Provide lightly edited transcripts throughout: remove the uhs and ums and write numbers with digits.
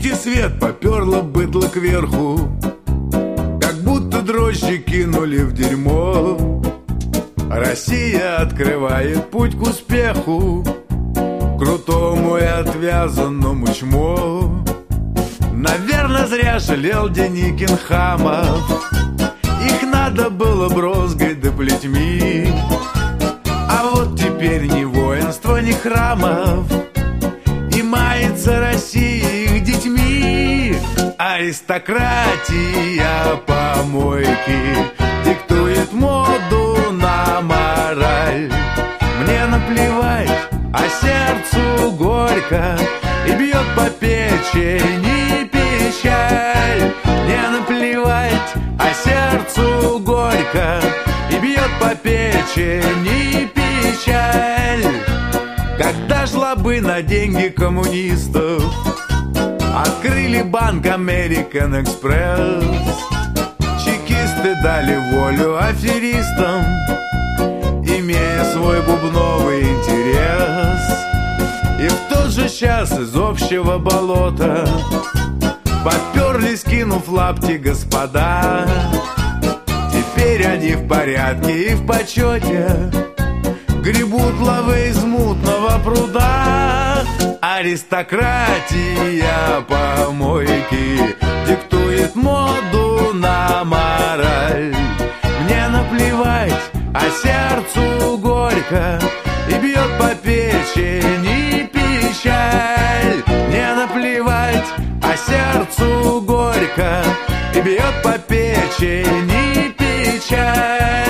Гасите свет, поперло быдло кверху, как будто дрожжи кинули в дерьмо. Россия открывает путь к успеху, крутому и отвязанному чмо. Наверное, зря жалел Деникин хамов, их надо было брозгой да плетьми. А вот теперь ни воинства, ни храмов, и мается Россия их детьми. Аристократия помойки диктует моду на мораль. Мне наплевать, а сердцу горько, и бьет по печени печаль. Мне наплевать, а сердцу горько, и бьет по печени печаль. Когда жлобы на деньги коммунистов открыли банк American Express, чекисты дали волю аферистам, имея свой бубновый интерес. И в тот же час из общего болота поперлись, кинув лапти господа. Теперь они в порядке и в почете, гребут лавы из мутного пруда. Аристократия помойки диктует моду на мораль. Мне наплевать, а сердцу горько, и бьет по печени печаль. Мне наплевать, а сердцу горько, и бьет по печени печаль.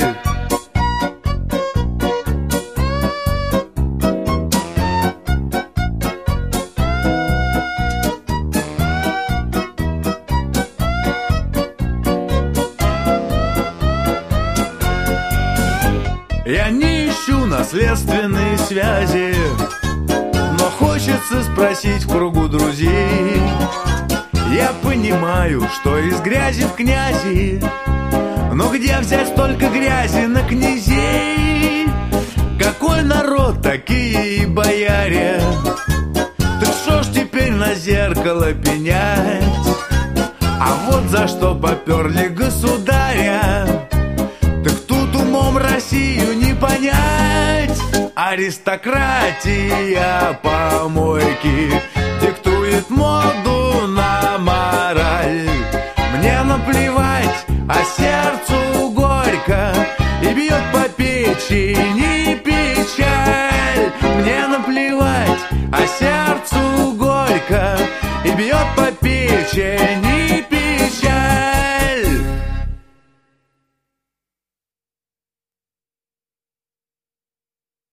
Я не ищу наследственные связи, но хочется спросить в кругу друзей. Я понимаю, что из грязи в князи, но где взять столько грязи на князей? Какой народ, такие и бояре, так что ж теперь на зеркало пенять? А вот за что поперли государя, так тут умом Россию не понять. Аристократия помойки диктует моду на мораль. Мне наплевать, а сердцу горько, и бьет по печени печаль. Мне наплевать, а сердцу горько, и бьет по печени